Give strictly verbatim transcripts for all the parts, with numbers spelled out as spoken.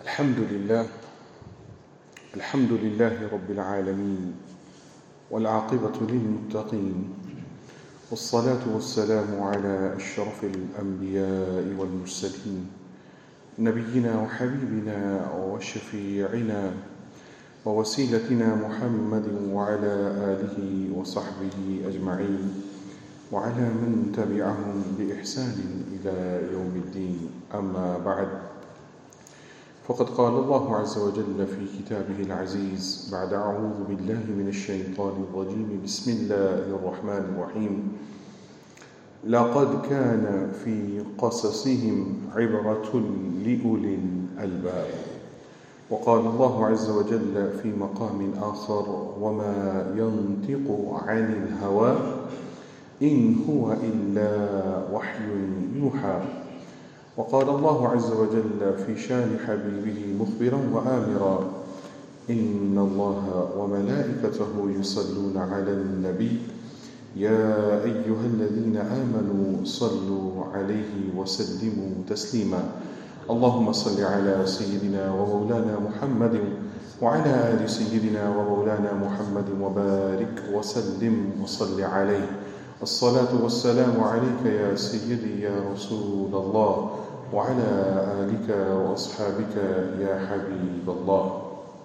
الحمد لله الحمد لله رب العالمين والعاقبة للمتقين والصلاة والسلام على أشرف الأنبياء والمرسلين نبينا وحبيبنا وشفيعنا ووسيلتنا محمد وعلى آله وصحبه أجمعين وعلى من تبعهم بإحسان إلى يوم الدين. أما بعد، فقد قال الله عز وجل في كتابه العزيز بعد أعوذ بالله من الشيطان الرجيم بسم الله الرحمن الرحيم لقد كان في قصصهم عبرة لأولي الألباب. وقال الله عز وجل في مقام آخر وما ينطق عن الهوى إن هو إلا وحي يوحى. وقال الله عز وجل في شان حبيبه مخبرا وآمرا إن الله وملائكته يصلون على النبي يا أيها الذين آمنوا صلوا عليه وسلموا تسليما. اللهم صل على سيدنا ومولانا محمد وعلى آل سيدنا ومولانا محمد وبارك وسلم وصل عليه. الصلاة والسلام عليك يا سيدي يا رسول الله وعلى آلك وأصحابك يا حبيب الله.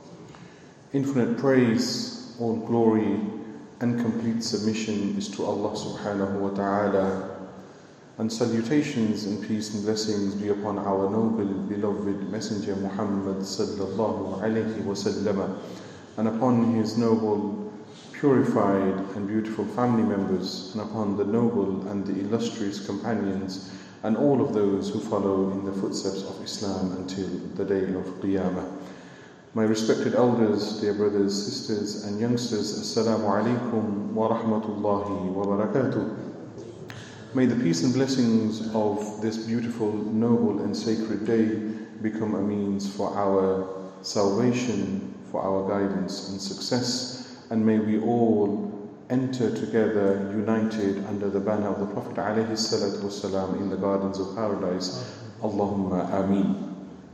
Infinite praise, all glory and complete submission is to Allah subhanahu wa ta'ala, and salutations and peace and blessings be upon our noble beloved messenger Muhammad sallallahu alayhi wa sallam, and upon his noble, purified and beautiful family members, and upon the noble and the illustrious companions and all of those who follow in the footsteps of Islam until the day of Qiyamah. My respected elders, dear brothers, sisters and youngsters, Assalamu alaikum wa rahmatullahi wa barakatuh. May the peace and blessings of this beautiful, noble and sacred day become a means for our salvation, for our guidance and success, and may we all enter together united under the banner of the Prophet alayhi salatu wasalam in the gardens of paradise. Allahumma ameen.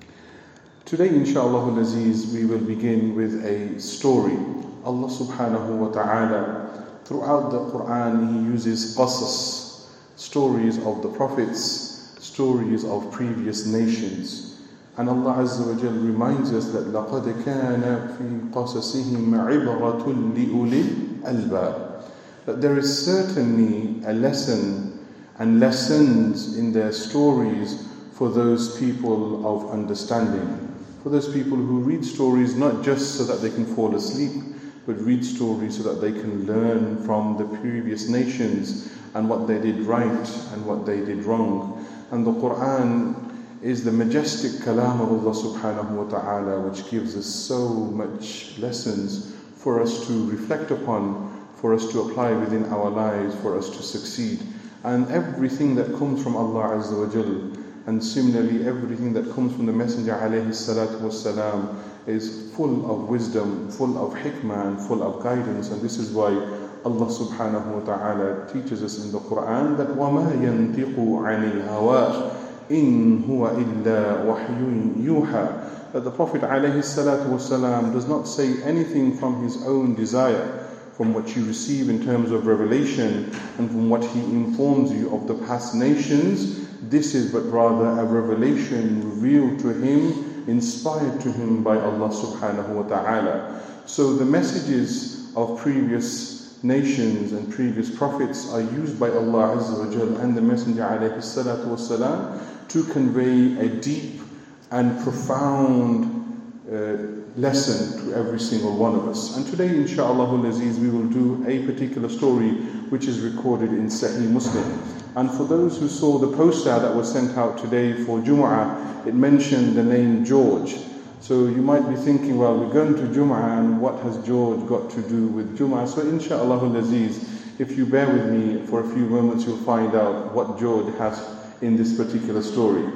Today, inshaAllah al-Aziz, we will begin with a story. Allah subhanahu wa ta'ala, throughout the Quran, He uses qasas, stories of the prophets, stories of previous nations. And Allah Azza wa Jal reminds us that لَقَدْ كَانَ فِي قَصَصِهِمْ عِبْرَةٌ لِأُولِي الْأَلْبَابِ, that there is certainly a lesson and lessons in their stories for those people of understanding, for those people who read stories not just so that they can fall asleep, but read stories so that they can learn from the previous nations and what they did right and what they did wrong. And the Quran is the majestic kalam of Allah subhanahu wa ta'ala, which gives us so much lessons for us to reflect upon, for us to apply within our lives, for us to succeed. And everything that comes from Allah Azza wa Jal, and similarly everything that comes from the Messenger alayhi salatu wassalam, is full of wisdom, full of hikmah and full of guidance. And this is why Allah subhanahu wa ta'ala teaches us in the Quran that وَمَا يَنْطِقُ عَنِ الْهَوَىٰ إِنْ هُوَ إِلَّا وَحْيٌ يُوحَىٰ, that the Prophet alayhi salatu wasalam does not say anything from his own desire, from what you receive in terms of revelation and from what he informs you of the past nations. This is but rather a revelation revealed to him, inspired to him by Allah subhanahu wa ta'ala. So the messages of previous nations and previous prophets are used by Allah Azza wa Jal and the Messenger alayhi salatu wasalam to convey a deep and profound uh, lesson to every single one of us. And today, inshaAllah al-Aziz, we will do a particular story which is recorded in Sahih Muslim. And for those who saw the poster that was sent out today for Jumu'ah, it mentioned the name George. So you might be thinking, well, we're going to Jumu'ah, and what has George got to do with Jumu'ah? So inshaAllah al-Aziz, if you bear with me for a few moments, you'll find out what George has in this particular story.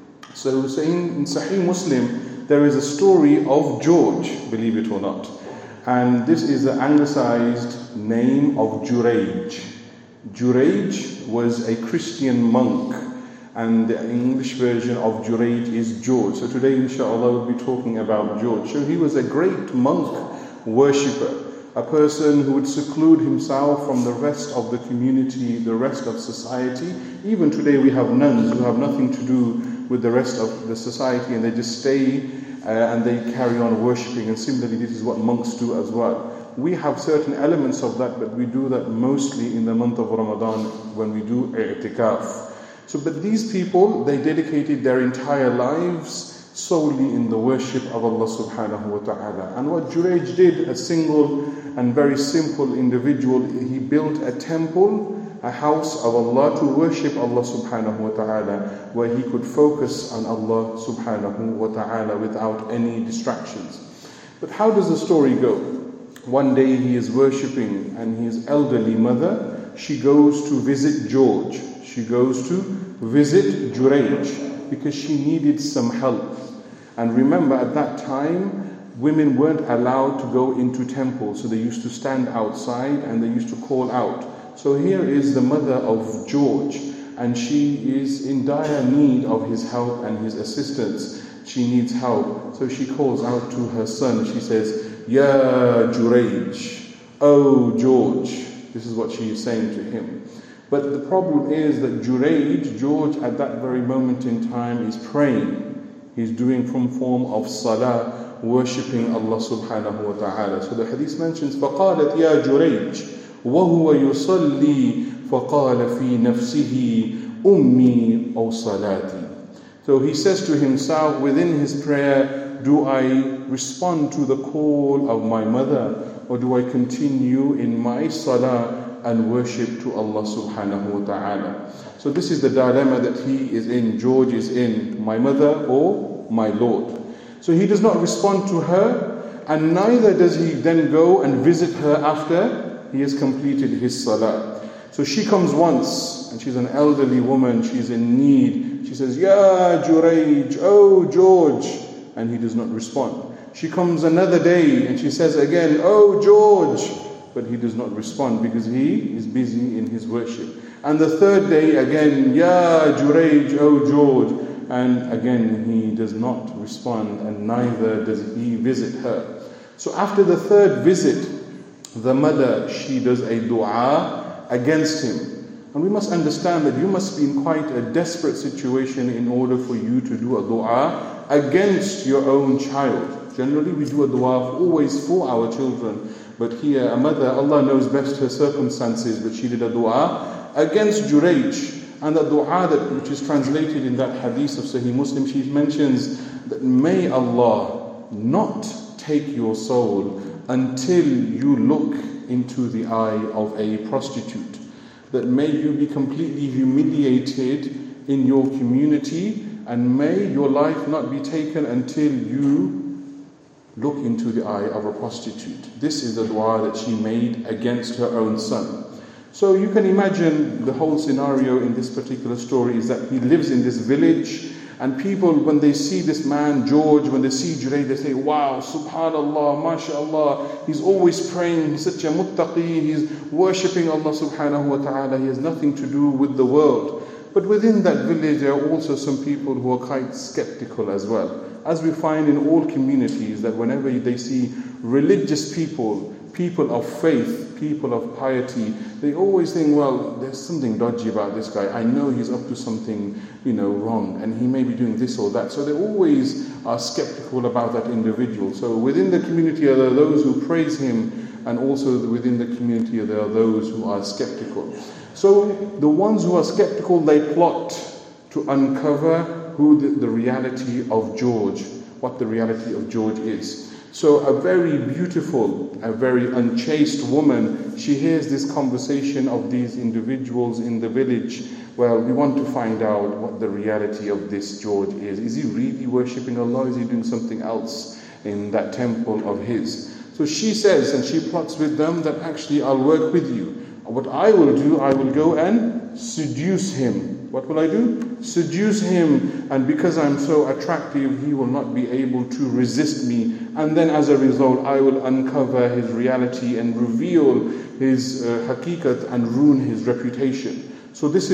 So saying in Sahih Muslim, there is a story of George, believe it or not. And this is the anglicized name of Jurayj. Jurayj was a Christian monk and the English version of Jurayj is George. So today, inshallah, we'll be talking about George. So he was a great monk worshipper, a person who would seclude himself from the rest of the community, the rest of society. Even today we have nuns who have nothing to do with the rest of the society, and they just stay uh, and they carry on worshipping. And similarly, this is what monks do as well. We have certain elements of that, but we do that mostly in the month of Ramadan when we do i'tikaf. So, but these people, they dedicated their entire lives solely in the worship of Allah subhanahu wa ta'ala. And what Jurayj did, a single and very simple individual, he built a temple, a house of Allah to worship Allah subhanahu wa ta'ala, where he could focus on Allah subhanahu wa ta'ala without any distractions. But how does the story go? One day he is worshipping, and his elderly mother, she goes to visit George. She goes to visit Jurayj because she needed some help. And remember, at that time, women weren't allowed to go into temples, so they used to stand outside and they used to call out. So here is the mother of George, and she is in dire need of his help and his assistance. She needs help. So she calls out to her son. She says, "Ya Jurayj, oh George." This is what she is saying to him. But the problem is that Jurayj, George, at that very moment in time is praying. He's doing some form of salah, worshipping Allah subhanahu wa ta'ala. So the hadith mentions, فَقَالَتْ يَا جُرَيْجْ وَهُوَ يُصَلِّي فَقَالَ فِي نَفْسِهِ أُمِّي أَوْ صَلَاتِي. So he says to himself within his prayer, do I respond to the call of my mother, or do I continue in my salah and worship to Allah subhanahu wa ta'ala? So this is the dilemma that he is in, George is in, my mother or my Lord. So he does not respond to her, and neither does he then go and visit her after he has completed his salah. So she comes once, and she's an elderly woman, she's in need. She says, "Ya Jurayj, oh George," and he does not respond. She comes another day, and she says again, "Oh George," but he does not respond because he is busy in his worship. And the third day again, "Ya Jurayj, oh George," and again he does not respond, and neither does he visit her. So after the third visit, the mother, she does a dua against him. And we must understand that you must be in quite a desperate situation in order for you to do a dua against your own child. Generally we do a dua always for our children. But here, a mother, Allah knows best her circumstances, but she did a dua against Jurayj. And the dua that, which is translated in that hadith of Sahih Muslim, she mentions that may Allah not take your soul until you look into the eye of a prostitute. That may you be completely humiliated in your community, and may your life not be taken until you look into the eye of a prostitute. This is the dua that she made against her own son. So you can imagine the whole scenario in this particular story is that he lives in this village, and people, when they see this man, George, when they see Jurayj, they say, "Wow, subhanallah, mashallah, he's always praying, he's such a muttaqi, he's worshipping Allah subhanahu wa ta'ala, he has nothing to do with the world." But within that village, there are also some people who are quite skeptical as well. As we find in all communities, that whenever they see religious people, people of faith, people of piety, they always think, well, there's something dodgy about this guy. I know he's up to something, you know, wrong, and he may be doing this or that. So they always are skeptical about that individual. So within the community, there are those who praise him, and also within the community, there are those who are skeptical. So the ones who are skeptical, they plot to uncover who the, the reality of George, what the reality of George is. So a very beautiful, a very unchaste woman, she hears this conversation of these individuals in the village. Well, we want to find out what the reality of this George is. Is he really worshipping Allah? Is he doing something else in that temple of his? So she says, and she plots with them, that actually I'll work with you. What I will do, I will go and seduce him. What will I do? Seduce him, and because I'm so attractive, he will not be able to resist me. And then as a result, I will uncover his reality and reveal his uh, haqiqat and ruin his reputation. So this is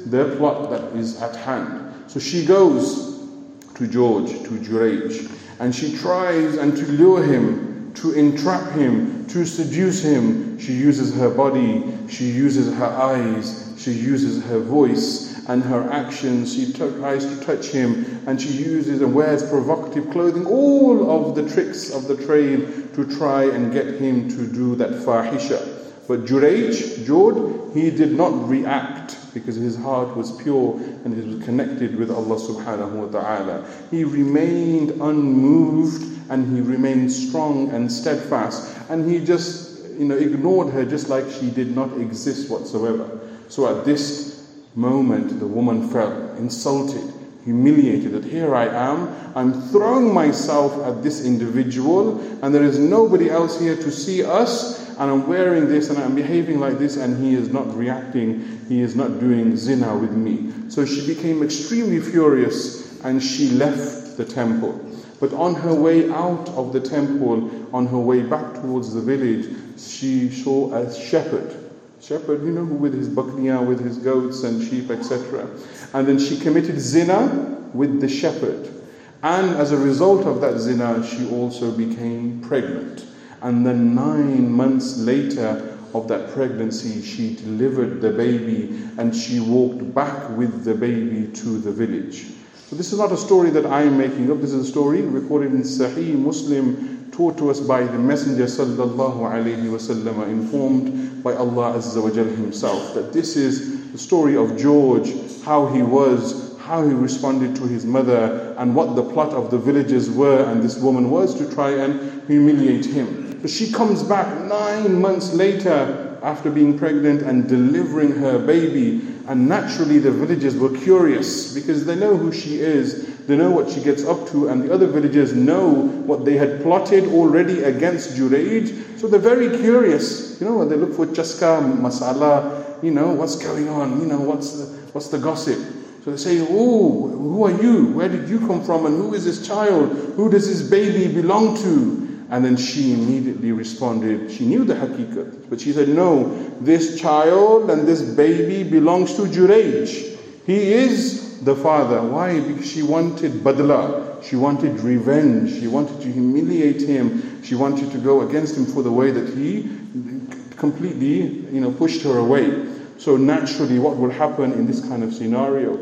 their plot that is at hand. So she goes to George, to Jurayj, and she tries and to lure him, to entrap him, to seduce him. She uses her body, she uses her eyes, she uses her voice and her actions. She tries to touch him, and she uses and wears provocative clothing, all of the tricks of the trade to try and get him to do that fahisha. But Jurayj, Jord, he did not react because his heart was pure and he was connected with Allah subhanahu wa ta'ala. He remained unmoved and he remained strong and steadfast, and he just, you know, ignored her just like she did not exist whatsoever. So at this moment, the woman felt insulted, humiliated, that here I am, I'm throwing myself at this individual, and there is nobody else here to see us, and I'm wearing this and I'm behaving like this, and he is not reacting, he is not doing zina with me. So she became extremely furious and she left the temple. But on her way out of the temple, on her way back towards the village, she saw a shepherd. Shepherd, you know, with his bakriya, with his goats and sheep, et cetera. And then she committed zina with the shepherd. And as a result of that zina, she also became pregnant. And then nine months later of that pregnancy, she delivered the baby and she walked back with the baby to the village. So this is not a story that I am making up. This is a story recorded in Sahih Muslim, taught to us by the Messenger sallallahu alaihi wasallam, informed by Allah Azza wa Jal himself, that this is the story of George, how he was, how he responded to his mother, and what the plot of the villagers were, and this woman was to try and humiliate him. So she comes back nine months later after being pregnant and delivering her baby, and naturally the villagers were curious because they know who she is, they know what she gets up to, and the other villagers know what they had plotted already against Jurayj. So they're very curious, you know, they look for chaska, masala, you know, what's going on, you know, what's the, what's the gossip. So they say, oh, who are you? Where did you come from? And who is this child? Who does this baby belong to? And then she immediately responded, she knew the haqiqat, but she said, no, this child and this baby belongs to Jurayj. He is the father. Why? Because she wanted badla, she wanted revenge, she wanted to humiliate him, she wanted to go against him for the way that he completely, you know, pushed her away. So naturally, what will happen in this kind of scenario?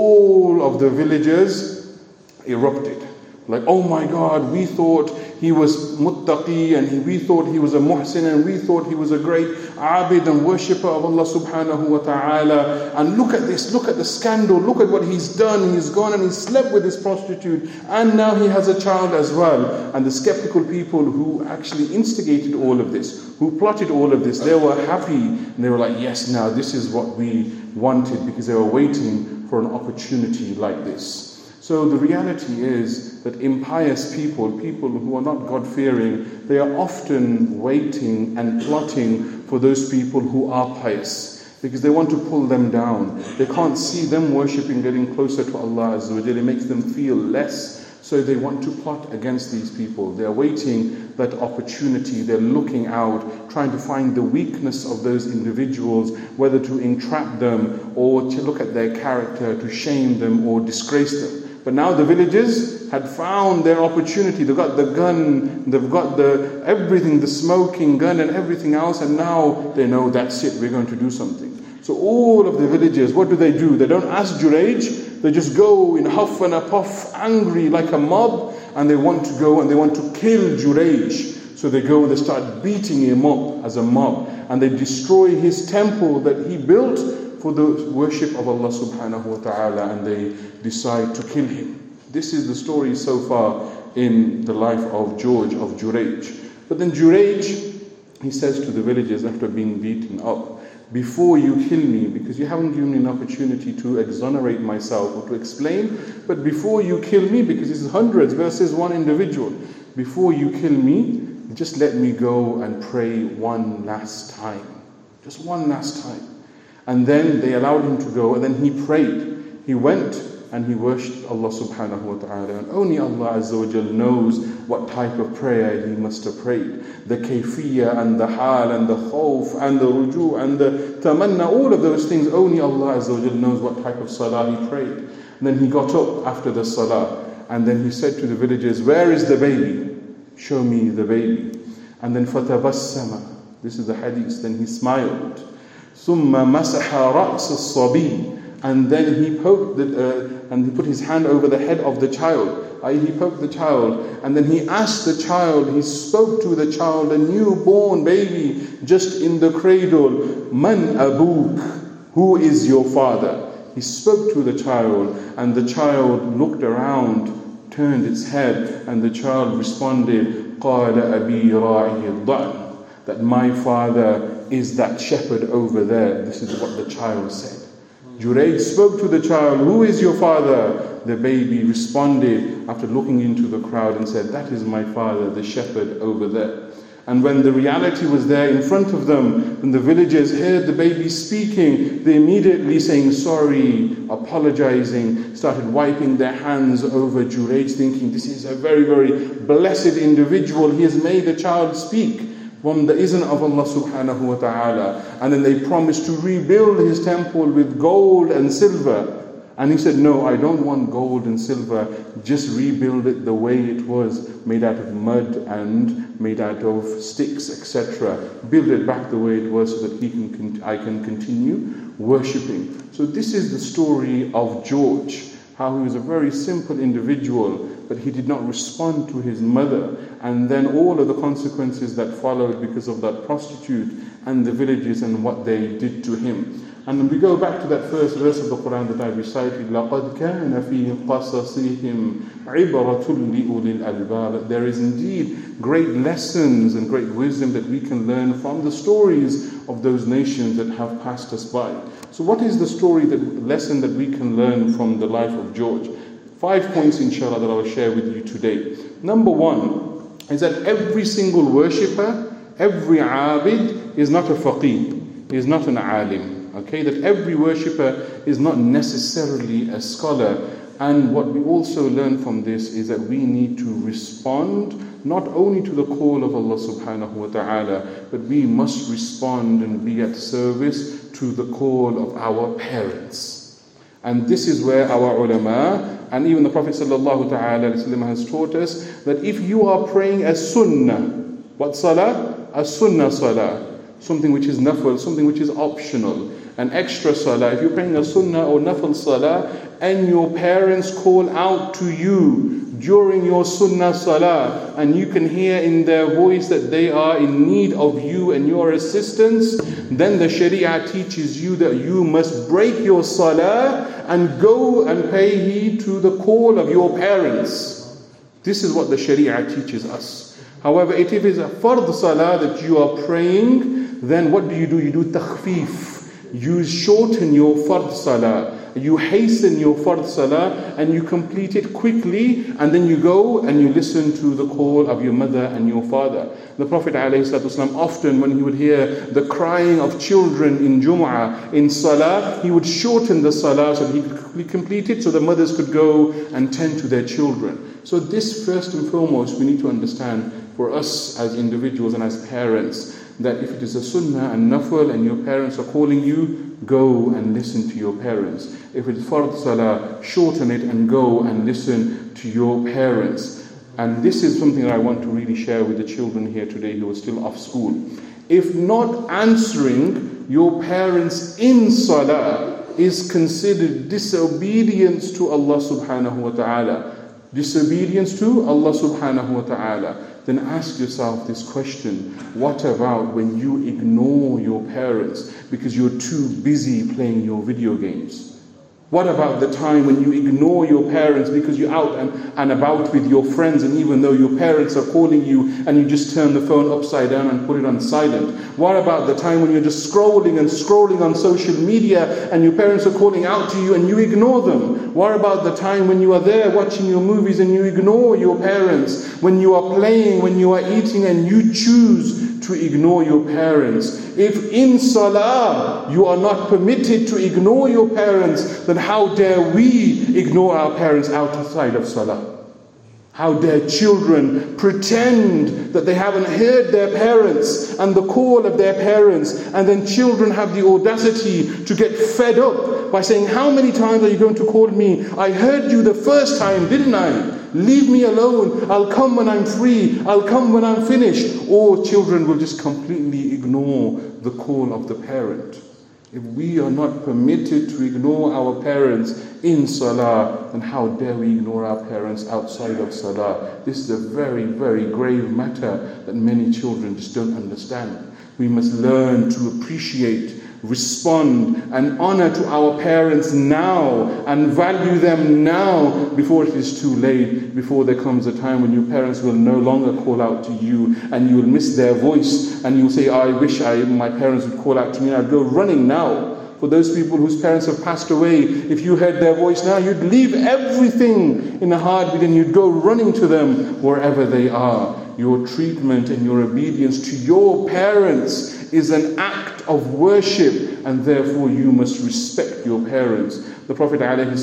All of the villagers erupted. Like, oh my God, we thought he was muttaqi, and he, we thought he was a muhsin, and we thought he was a great abid and worshipper of Allah subhanahu wa ta'ala. And look at this, look at the scandal, look at what he's done. He's gone and he slept with this prostitute, and now he has a child as well. And the skeptical people who actually instigated all of this, who plotted all of this, they were happy, and they were like, yes, now this is what we wanted, because they were waiting for an opportunity like this. So the reality is that impious people, people who are not God-fearing, they are often waiting and plotting for those people who are pious, because they want to pull them down. They can't see them worshipping, getting closer to Allah Azza wa Jalla. It makes them feel less. So they want to plot against these people. They're waiting that opportunity. They're looking out, trying to find the weakness of those individuals, whether to entrap them or to look at their character, to shame them or disgrace them. But now the villagers had found their opportunity. They've got the gun, they've got the everything, the smoking gun and everything else, and now they know that's it, we're going to do something. So all of the villagers, what do they do? They don't ask Jurayj, they just go in huff and a puff, angry like a mob, and they want to go and they want to kill Jurayj. So they go and they start beating him up as a mob, and they destroy his temple that he built for the worship of Allah subhanahu wa ta'ala, and they decide to kill him. This is the story so far in the life of George, of Jurayj. But then Jurayj, he says to the villagers after being beaten up, before you kill me, because you haven't given me an opportunity to exonerate myself or to explain, but before you kill me, because this is hundreds versus one individual, before you kill me, just let me go and pray one last time. Just one last time. And then they allowed him to go, and then he prayed. He went and he worshipped Allah subhanahu wa ta'ala. And only Allah Azza wa Jal knows what type of prayer he must have prayed. The kayfiyya and the hal and the khawf and the ruju' and the tamanna, all of those things, only Allah Azza wa Jal knows what type of salah he prayed. And then he got up after the salah, and then he said to the villagers, where is the baby? Show me the baby. And then fatabassama, this is the hadith, then he smiled. ثُمَّ مَسَحَ رَأْسَ الصَّبِيِّ, and then he poked the, uh, and he put his hand over the head of the child. I, he poked the child, and then he asked the child, he spoke to the child, a newborn baby, just in the cradle, Man abuk, who is your father? He spoke to the child, and the child looked around, turned its head, and the child responded, قَالَ أَبِي رَاعِهِ الضَّأْنِ, that my father is that shepherd over there. This is what the child said. Jurayj spoke to the child, who is your father? The baby responded after looking into the crowd and said, that is my father, the shepherd over there. And when the reality was there in front of them, when the villagers heard the baby speaking, they immediately saying sorry, apologizing, started wiping their hands over Jurayj, thinking this is a very, very blessed individual. He has made a child speak from the izn of Allah subhanahu wa ta'ala. And then they promised to rebuild his temple with gold and silver. And he said, no, I don't want gold and silver, just rebuild it the way it was, made out of mud and made out of sticks, et cetera. Build it back the way it was so that he can, I can continue worshipping. So this is the story of George, how he was a very simple individual, but he did not respond to his mother, and then all of the consequences that followed because of that prostitute and the villages and what they did to him. And we go back to that first verse of the Quran that I recited, لَقَدْ كَانَ فِي قَصَصِهِمْ عِبْرَةٌ لِأُولِي الْأَلْبَابِ. There is indeed great lessons and great wisdom that we can learn from the stories of those nations that have passed us by. So what is the story, that lesson that we can learn from the life of George? Five points, inshallah, that I will share with you today. Number one is that every single worshipper, every abid is not a faqih, is not an alim. Okay, that every worshipper is not necessarily a scholar. And what we also learn from this is that we need to respond not only to the call of Allah subhanahu wa ta'ala, but we must respond and be at service to the call of our parents. And this is where our ulama and even the Prophet sallallahu ta'ala has taught us that if you are praying a sunnah, what salah? A sunnah salah, something which is nafil, something which is optional, an extra salah. If you're praying a sunnah or nafil salah and your parents call out to you during your sunnah salah and you can hear in their voice that they are in need of you and your assistance, then the sharia teaches you that you must break your salah and go and pay heed to the call of your parents. This is what the sharia teaches us. However, if it is a fard salah that you are praying, then what do you do? You do takhfif. You shorten your fard salah, you hasten your fard salah, and you complete it quickly, and then you go and you listen to the call of your mother and your father. The Prophet ﷺ, often when he would hear the crying of children in Jum'ah, in salah, he would shorten the salah so that he could quickly complete it, so the mothers could go and tend to their children. So this, first and foremost, we need to understand for us as individuals and as parents, that if it is a sunnah and nafil and your parents are calling you, go and listen to your parents. If it is fard salah, shorten it and go and listen to your parents. And this is something that I want to really share with the children here today who are still off school. If not answering your parents in salah is considered disobedience to Allah subhanahu wa ta'ala, disobedience to Allah subhanahu wa ta'ala, then ask yourself this question: what about when you ignore your parents because you're too busy playing your video games? What about the time when you ignore your parents because you're out and, and about with your friends, and even though your parents are calling you and you just turn the phone upside down and put it on silent? What about the time when you're just scrolling and scrolling on social media and your parents are calling out to you and you ignore them? What about the time when you are there watching your movies and you ignore your parents? When you are playing, when you are eating and you choose to ignore your parents. If in salah you are not permitted to ignore your parents, then how dare we ignore our parents outside of salah? How dare children pretend that they haven't heard their parents and the call of their parents, and then children have the audacity to get fed up by saying, how many times are you going to call me? I heard you the first time, didn't I? Leave me alone. I'll come when I'm free. I'll come when I'm finished. Or children will just completely ignore the call of the parent. If we are not permitted to ignore our parents in salah, then how dare we ignore our parents outside of salah? This is a very, very grave matter that many children just don't understand. We must learn to appreciate, respond and honor to our parents now and value them now before it is too late, before there comes a time when your parents will no longer call out to you and you will miss their voice and you'll say, I wish I, my parents would call out to me, and I'd go running now. For those people whose parents have passed away, if you heard their voice now, you'd leave everything in a heartbeat and you'd go running to them wherever they are. Your treatment and your obedience to your parents is an act of worship, and therefore you must respect your parents. The Prophet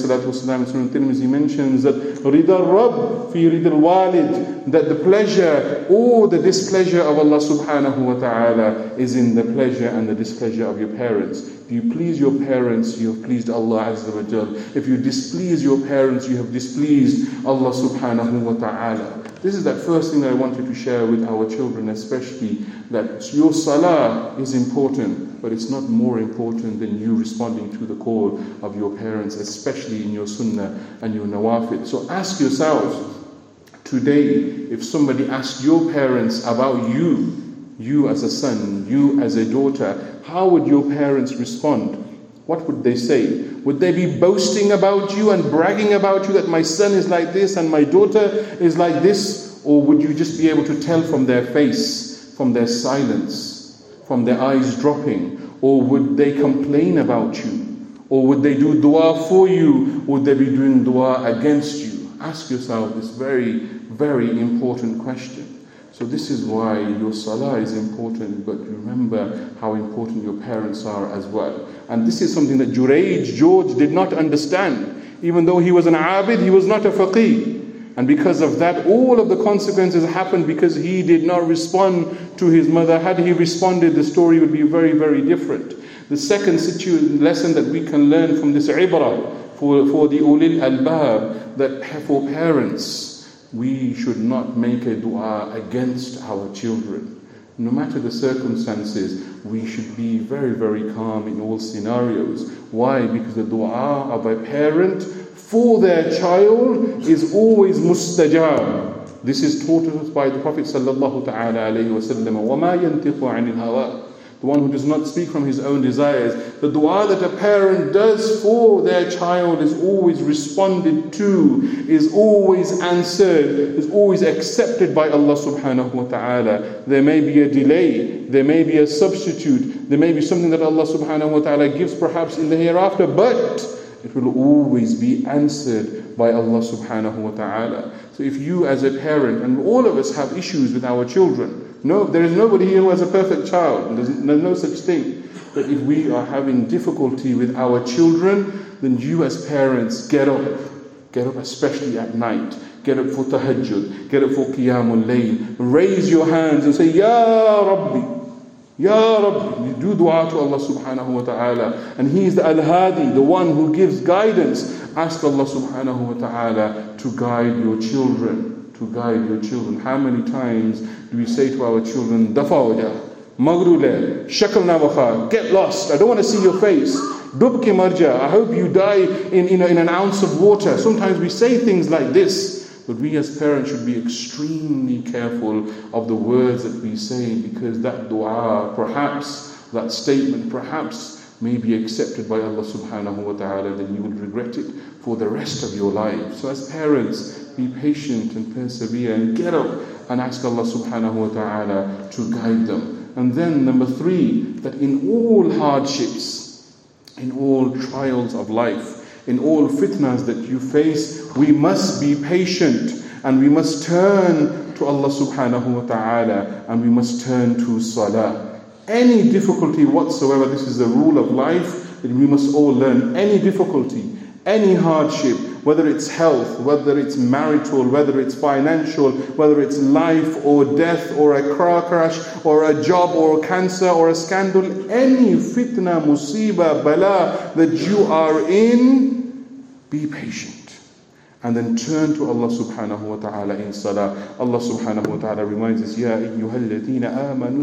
ﷺ in Tirmidhi mentions that Rida Rabb fi Rida al-Walid, that the pleasure or the displeasure of Allah subhanahu wa ta'ala is in the pleasure and the displeasure of your parents. If you please your parents, you have pleased Allah Azza wa Jal. If you displease your parents, you have displeased Allah subhanahu wa ta'ala. This is that first thing that I wanted to share with our children, especially, that your salah is important, but it's not more important than you responding to the call of your parents, especially in your sunnah and your nawafil. So ask yourselves, today, if somebody asked your parents about you, you as a son, you as a daughter, how would your parents respond? What would they say? Would they be boasting about you and bragging about you that my son is like this and my daughter is like this? Or would you just be able to tell from their face, from their silence, from their eyes dropping? Or would they complain about you? Or would they do dua for you? Or would they be doing dua against you? Ask yourself this very, very important question. So this is why your salah is important, but remember how important your parents are as well. And this is something that Jurayj, George, did not understand. Even though he was an abid, he was not a faqih. And because of that, all of the consequences happened because he did not respond to his mother. Had he responded, the story would be very, very different. The second situ- lesson that we can learn from this ibrah for, for the ulil albab, that for parents, we should not make a dua against our children. No matter the circumstances, we should be very, very calm in all scenarios. Why? Because the dua of a parent for their child is always mustajab. This is taught us by the Prophet sallallahu ta'ala alayhi wa sallam. وَمَا يَنْتِقُ عَنِ الْهَوَىٰ, the one who does not speak from his own desires. The dua that a parent does for their child is always responded to, is always answered, is always accepted by Allah subhanahu wa ta'ala. There may be a delay, there may be a substitute, there may be something that Allah subhanahu wa ta'ala gives perhaps in the hereafter, but it will always be answered by Allah subhanahu wa ta'ala. So if you as a parent, and all of us have issues with our children, no, there is nobody here who has a perfect child. There's, there's no such thing. But if we are having difficulty with our children, then you as parents, get up. Get up especially at night. Get up for tahajjud. Get up for qiyamul layl. Raise your hands and say, Ya Rabbi. Ya Rabbi. You do dua to Allah subhanahu wa ta'ala. And He is the Al-Hadi, the one who gives guidance. Ask Allah subhanahu wa ta'ala to guide your children. To guide your children. How many times do we say to our children, Dafa waja, Maghrule, Shakal Navaha, get lost, I don't want to see your face. Dubki marja, I hope you die in, in, a, in an ounce of water. Sometimes we say things like this, but we as parents should be extremely careful of the words that we say, because that dua, perhaps, that statement, perhaps, may be accepted by Allah subhanahu wa ta'ala, then you will regret it for the rest of your life. So as parents, be patient and persevere and get up and ask Allah subhanahu wa ta'ala to guide them. And then number three, that in all hardships, in all trials of life, in all fitnas that you face, we must be patient And we must turn to Allah subhanahu wa ta'ala, and we must turn to salah. Any difficulty whatsoever, this is the rule of life, that we must all learn. Any difficulty, any hardship, whether it's health, whether it's marital, whether it's financial, whether it's life or death or a car crash or a job or cancer or a scandal, any fitna, musibah, bala that you are in, be patient. And then turn to Allah subhanahu wa ta'ala in salah. Allah subhanahu wa ta'ala reminds us, Ya ayyuhalladhina amanu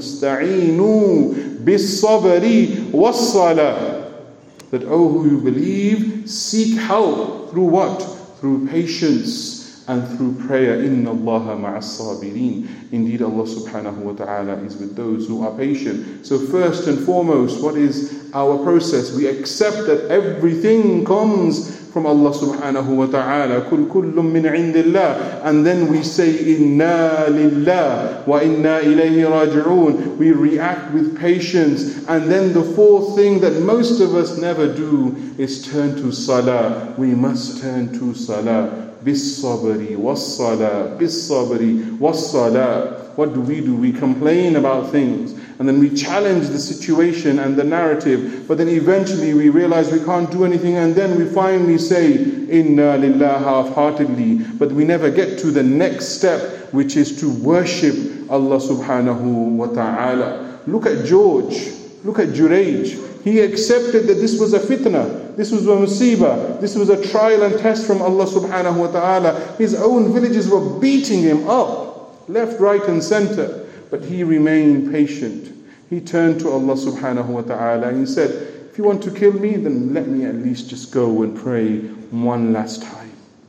ista'inu bis-sabri was-salah. That, oh, who you believe, seek help through what? Through patience and through prayer. Inna Allaha ma'as sabirin. Indeed, Allah subhanahu wa ta'ala is with those who are patient. So first and foremost, what is our process? We accept that everything comes from Allah subhanahu wa ta'ala. Kul kullum min indillah. And then we say, Inna lillah wa inna ilayhi raji'un. We react with patience. And then the fourth thing that most of us never do is turn to salah. We must turn to salah. Bis-sabri was-salah. Bis-sabri was-salah. What do we do? We complain about things, and then we challenge the situation and the narrative, but then eventually we realize we can't do anything, and then we finally say, Inna lillah, half-heartedly, but we never get to the next step, which is to worship Allah subhanahu wa ta'ala. Look at George, look at Jurayj. He accepted that this was a fitna, this was a musibah, this was a trial and test from Allah subhanahu wa ta'ala. His own villages were beating him up, left, right and center. But he remained patient. He turned to Allah subhanahu wa ta'ala and he said, if you want to kill me, then let me at least just go and pray one last time.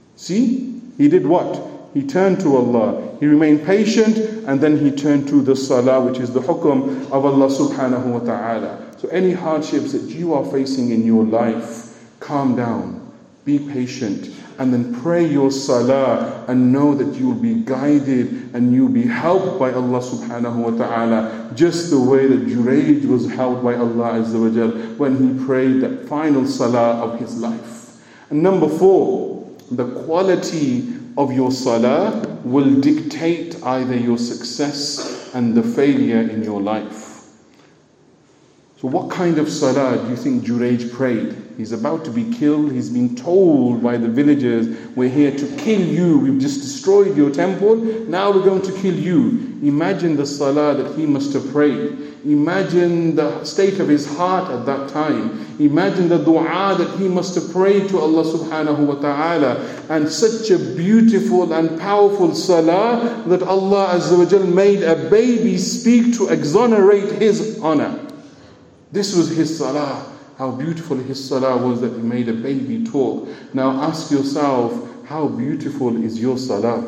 See? He did what? He turned to Allah. He remained patient, and then he turned to the salah, which is the hukum of Allah subhanahu wa ta'ala. So any hardships that you are facing in your life, calm down, be patient, and then pray your salah and know that you will be guided and you'll be helped by Allah subhanahu wa ta'ala, just the way that Jurayj was helped by Allah azza wa jal when he prayed that final salah of his life. And number four, the quality of your salah will dictate either your success and the failure in your life. So what kind of salah do you think Jurayj prayed? He's about to be killed. He's been told by the villagers, we're here to kill you. We've just destroyed your temple. Now we're going to kill you. Imagine the salah that he must have prayed. Imagine the state of his heart at that time. Imagine the dua that he must have prayed to Allah subhanahu wa ta'ala. And such a beautiful and powerful salah that Allah azza wa jal made a baby speak to exonerate his honor. This was his salah. How beautiful his salah was that he made a baby talk. Now ask yourself, how beautiful is your salah?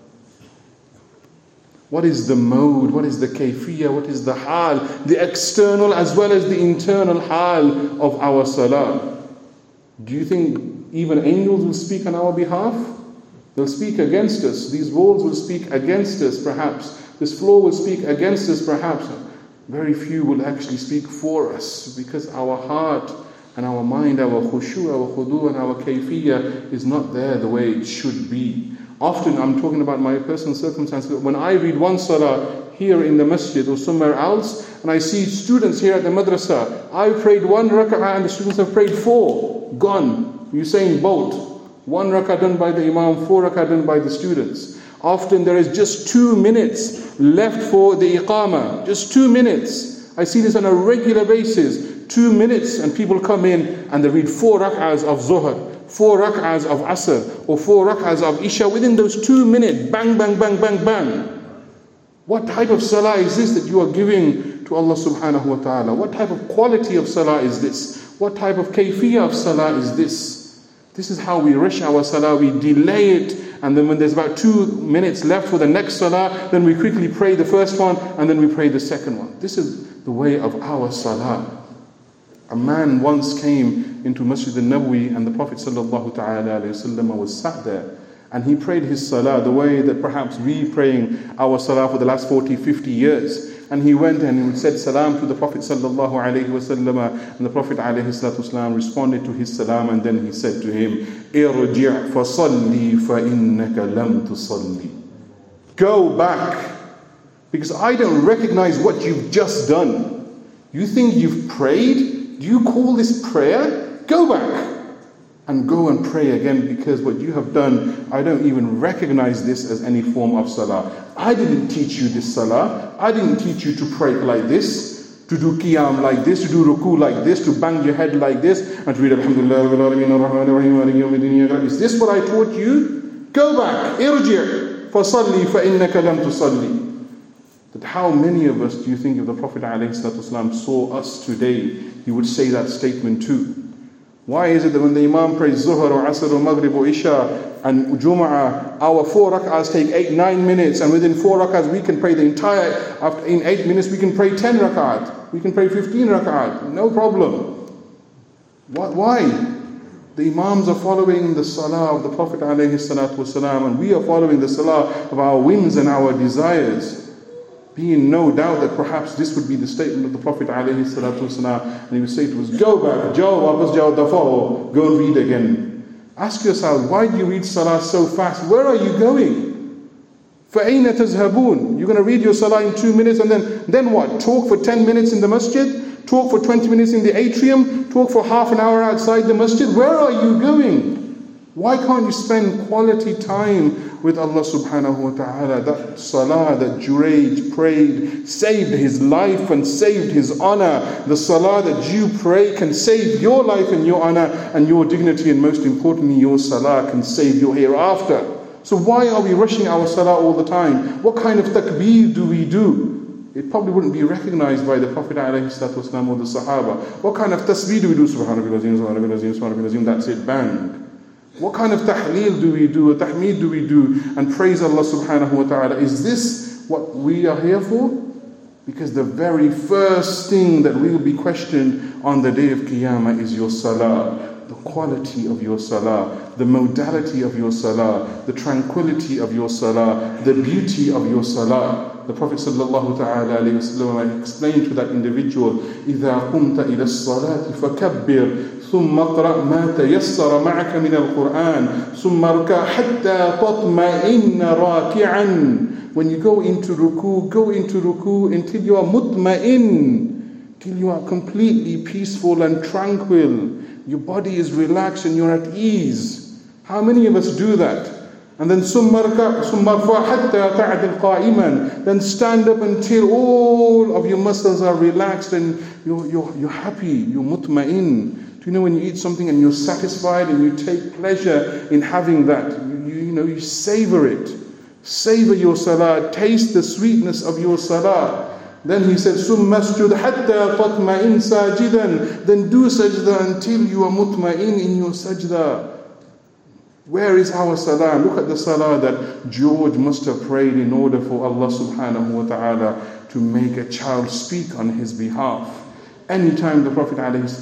What is the mode? What is the kayfiyah? What is the hal? The external as well as the internal hal of our salah. Do you think even angels will speak on our behalf? They'll speak against us. These walls will speak against us perhaps. This floor will speak against us perhaps. Very few will actually speak for us, because our heart and our mind, our khushu, our khudu and our kayfiyah is not there the way it should be. Often I'm talking about my personal circumstances. When I read one salah here in the masjid or somewhere else, and I see students here at the madrasa, I prayed one rak'ah and the students have prayed four. Gone. Usain Bolt. One rak'ah done by the imam, four rak'ah done by the students. Often there is just two minutes left for the iqamah. Just two minutes. I see this on a regular basis. Two minutes and people come in and they read four rak'ahs of Zuhr, four rak'ahs of Asr, or four rak'ahs of Isha within those two minutes. Bang, bang, bang, bang, bang. What type of salah is this that you are giving to Allah subhanahu wa ta'ala? What type of quality of salah is this? What type of kayfiyah of salah is this? This is how we rush our salah. We delay it, and then when there's about two minutes left for the next salah, then we quickly pray the first one, and then we pray the second one. This is the way of our salah. A man once came into Masjid al-Nabawi, and the Prophet sallallahu ta'ala alayhi wasallam was sat there, and he prayed his salah the way that perhaps we praying our salah for the last forty, fifty years. And he went and he would said salam to the Prophet sallallahu alaihi wasallam, and the Prophet alaihi salatu wasalam responded to his salam, and then he said to him, irji' fasalli fa innaka lam tusalli. Go back, because I don't recognize what you've just done. You think you've prayed? Do you call this prayer? Go back and go and pray again, because what you have done, I don't even recognize this as any form of salah. I didn't teach you this salah. I didn't teach you to pray like this, to do qiyam like this, to do ruku like this, to bang your head like this, and to read Alhamdulillah Rabbil Alameen Ar-Rahman Ar-Rahim Maliki Yawmiddin. Is this what I taught you? Go back, irji' fasalli fa innaka lam tusalli. That how many of us do you think if the Prophet ﷺ saw us today, he would say that statement too? Why is it that when the Imam prays Zuhr or Asr or Maghrib or Isha and Jum'ah, our four rak'ahs take eight, nine minutes, and within four rak'ahs we can pray the entire, after, in eight minutes we can pray ten rak'ahs, we can pray fifteen rak'ahs, no problem. What, why? The Imams are following the salah of the Prophet ﷺ, and we are following the salah of our whims and our desires. Be in no doubt that perhaps this would be the statement of the Prophet ﷺ, and he would say to us, go back, Jao wapas jao dafao, go and read again. Ask yourself, why do you read salah so fast? Where are you going? فَأَيْنَ تَذْهَبُونَ? You're going to read your salah in two minutes and then, then what? Talk for ten minutes in the masjid? Talk for twenty minutes in the atrium? Talk for half an hour outside the masjid? Where are you going? Why can't you spend quality time with Allah subhanahu wa ta'ala? That salah that Jurayj prayed saved his life and saved his honor. The salah that you pray can save your life and your honor and your dignity, and most importantly, your salah can save your hereafter. So why are we rushing our salah all the time? What kind of takbir do we do? It probably wouldn't be recognized by the Prophet ﷺ or the Sahaba. What kind of tasbih do we do? Subhanallah, subhanallah, subhanallah, that's it, bang. What kind of tahleel do we do, or tahmeed do we do, and praise Allah subhanahu wa ta'ala? Is this what we are here for? Because the very first thing that we will be questioned on the day of Qiyamah is your salah, the quality of your salah, the modality of your salah, the tranquility of your salah, the beauty of your salah. The Prophet sallallahu ta'ala alayhi wa sallam explained to that individual, إِذَا قُمْتَ إِلَى الصَّلَاةِ فَكَبِّرْ ثم اقرأ ما تيسر معك من القرآن ثم اركع حتى تطمئن راكعا. When you go into ruku, go into ruku until you are mutma'in, till you are completely peaceful and tranquil. Your body is relaxed and you're at ease. How many of us do that? And then ثم اركع ثم ارفع حتى تعدل قائما. Then stand up until all of your muscles are relaxed and you're, you're, you're happy, you're mutma'in. You know, when you eat something and you're satisfied and you take pleasure in having that, you, you, you know, you savor it. Savor your salah, taste the sweetness of your salah. Then he said, ثُمَّ اسْجُدْ حَتَّى تَطْمَئِنْ سَاجِدًا. Then do sajda until you are mutma'in in your sajda. Where is our salah? Look at the salah that George must have prayed in order for Allah subhanahu wa ta'ala to make a child speak on his behalf. Anytime the Prophet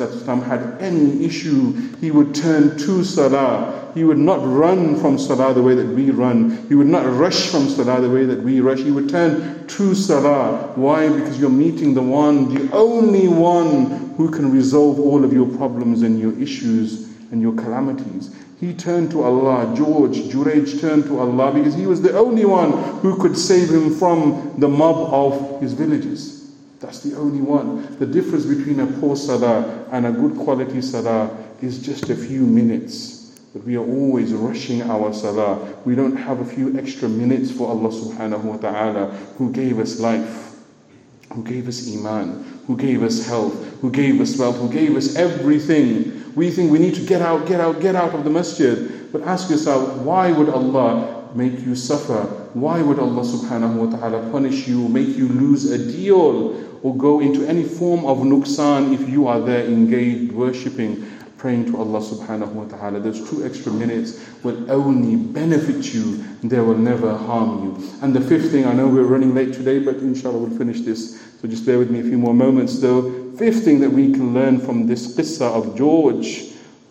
ﷺ had any issue, he would turn to salah. He would not run from salah the way that we run. He would not rush from salah the way that we rush. He would turn to salah. Why? Because you're meeting the one, the only one who can resolve all of your problems and your issues and your calamities. He turned to Allah. George, Jurayj turned to Allah because he was the only one who could save him from the mob of his villages. That's the only one. The difference between a poor salah and a good quality salah is just a few minutes. But we are always rushing our salah. We don't have a few extra minutes for Allah subhanahu wa ta'ala, who gave us life, who gave us iman, who gave us health, who gave us wealth, who gave us everything. We think we need to get out, get out, get out of the masjid. But ask yourself, why would Allah make you suffer? Why would Allah subhanahu wa ta'ala punish you, make you lose a deal, or go into any form of nuqsan if you are there engaged, worshipping, praying to Allah subhanahu wa ta'ala? Those two extra minutes will only benefit you, they will never harm you. And the fifth thing, I know we're running late today, but inshallah we'll finish this, so just bear with me a few more moments though. Fifth thing that we can learn from this qissa of George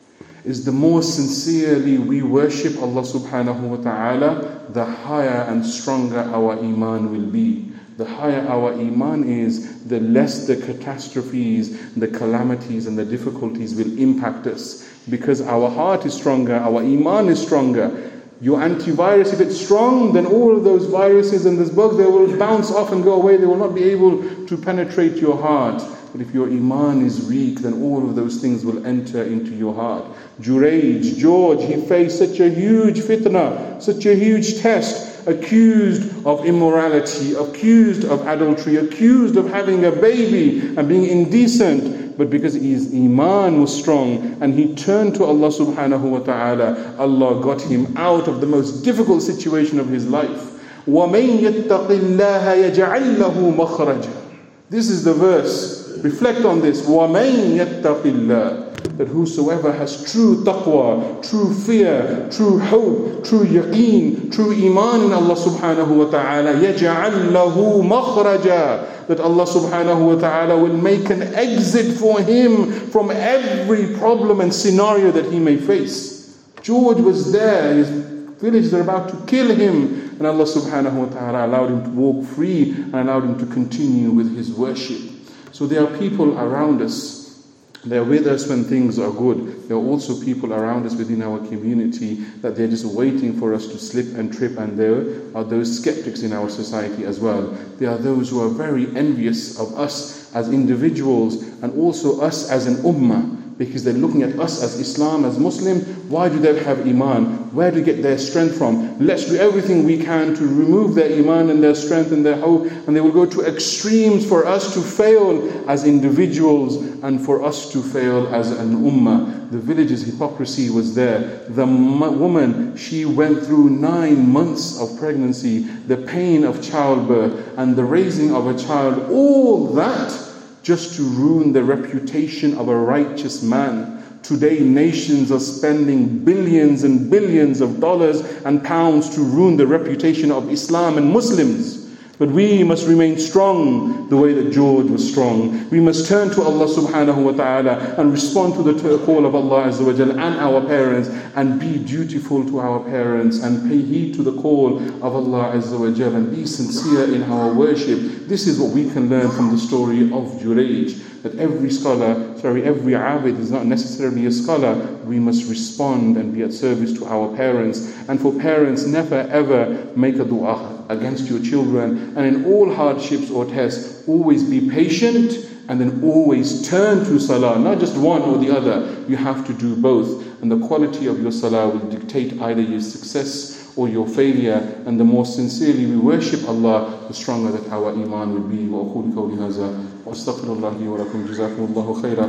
is the more sincerely we worship Allah subhanahu wa ta'ala, the higher and stronger our iman will be. The higher our iman is, the less the catastrophes, the calamities and the difficulties will impact us. Because our heart is stronger, our iman is stronger. Your antivirus, if it's strong, then all of those viruses and those bugs, they will bounce off and go away. They will not be able to penetrate your heart. But if your iman is weak, then all of those things will enter into your heart. Jurayj, George, he faced such a huge fitna, such a huge test, accused of immorality, accused of adultery, accused of having a baby and being indecent. But because his iman was strong and he turned to Allah subhanahu wa ta'ala, Allah got him out of the most difficult situation of his life. وَمَن يَتَّقِ اللَّهَ يَجْعَلْ لَهُ مَخْرَجًا. This is the verse. Reflect on this. وَمَن يَتَّقِ اللَّهَ. That whosoever has true taqwa, true fear, true hope, true yaqeen, true iman in Allah subhanahu wa ta'ala, يَجْعَلْ لَهُ مَخْرَجًا. That Allah subhanahu wa ta'ala will make an exit for him from every problem and scenario that he may face. George was there, his villagers are about to kill him, and Allah subhanahu wa ta'ala allowed him to walk free and allowed him to continue with his worship. So there are people around us. They're with us when things are good. There are also people around us within our community that they're just waiting for us to slip and trip, and there are those skeptics in our society as well. There are those who are very envious of us as individuals and also us as an ummah, because they're looking at us as Islam, as Muslim. Why do they have iman? Where do they get their strength from? Let's do everything we can to remove their iman and their strength and their hope, and they will go to extremes for us to fail as individuals and for us to fail as an ummah. The village's hypocrisy was there. The woman, she went through nine months of pregnancy, the pain of childbirth and the raising of a child, all that just to ruin the reputation of a righteous man. Today, nations are spending billions and billions of dollars and pounds to ruin the reputation of Islam and Muslims. But we must remain strong the way that George was strong. We must turn to Allah subhanahu wa ta'ala and respond to the call of Allah azza wa jal and our parents, and be dutiful to our parents and pay heed to the call of Allah azza wa jal and be sincere in our worship. This is what we can learn from the story of Jurayj. That every scholar, sorry, every abid is not necessarily a scholar. We must respond and be at service to our parents. And for parents, never ever make a dua against your children. And in all hardships or tests, always be patient and then always turn to salah. Not just one or the other. You have to do both. And the quality of your salah will dictate either your success or your failure. And the more sincerely we worship Allah, the stronger that our iman will be. وأقول قولي هذا وأستغفر الله لي ولكم جزاكم الله خيرا